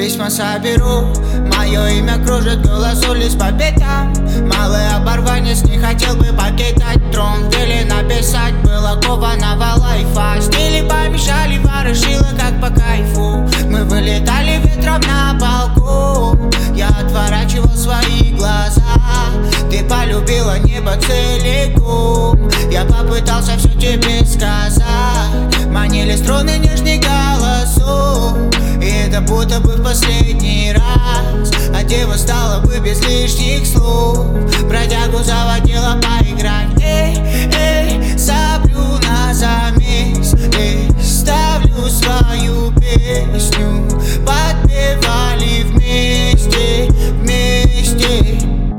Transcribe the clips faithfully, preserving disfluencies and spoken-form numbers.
письма соберу. Мое имя кружит, голос улиц по пятам. Малый оборванец не хотел бы покидать трон. Деле написать было кованого лайфа. Стили помешали, ворошило как по кайфу. Мы вылетали ветром на балкон. Я отворачивал свои глаза. Ты полюбила небо целиком. Я попытался все тебе сказать. Манили струны нежных голосов. И это будто бы в последний раз. А дева стала бы без лишних слов. Бродягу заводила поиграть. Эй, эй, соблю на замес. Эй, ставлю свою песню. Подпевали вместе, вместе.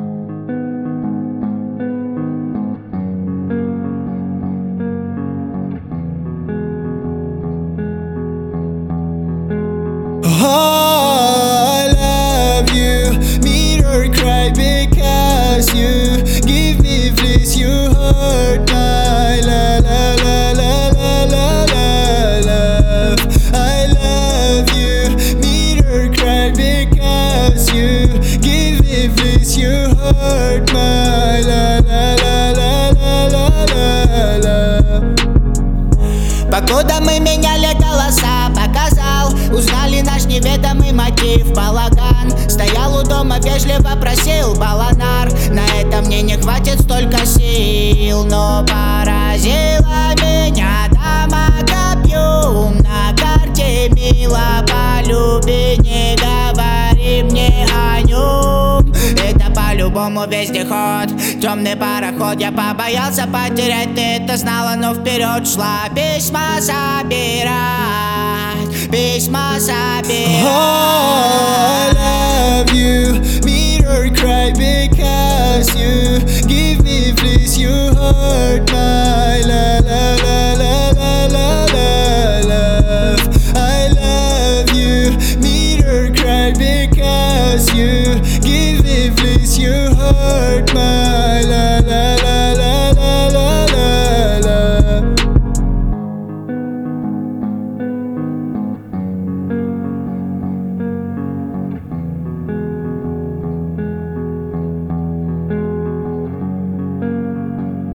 I love you, meet or cry because you give me bliss, you hurt my la la la la la la la love. I love you, meet or cry because you give me bliss, you hurt my la la la la la la la. Покуда мы меняли голоса, показал, узнали наш неведомый мотив. Балаган стоял у дома, вежливо просил баланар. На это мне не хватит столько сил, но поразила меня дама копьем. На карте мило полюби, не говори мне о нем. Это по-любому вездеход, темный пароход. Я побоялся потерять, ты это знала, но вперед шла. Письма собирать, письма собирать. I love you, meet or cry because you give